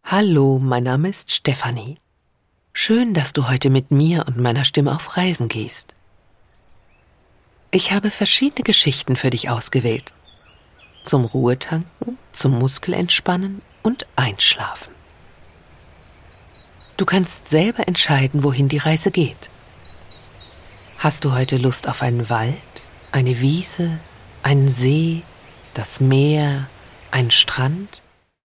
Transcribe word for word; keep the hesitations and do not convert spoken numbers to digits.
Hallo, mein Name ist Stefanie. Schön, dass du heute mit mir und meiner Stimme auf Reisen gehst. Ich habe verschiedene Geschichten für dich ausgewählt. Zum Ruhetanken, zum Muskelentspannen und Einschlafen. Du kannst selber entscheiden, wohin die Reise geht. Hast du heute Lust auf einen Wald, eine Wiese, einen See, das Meer, einen Strand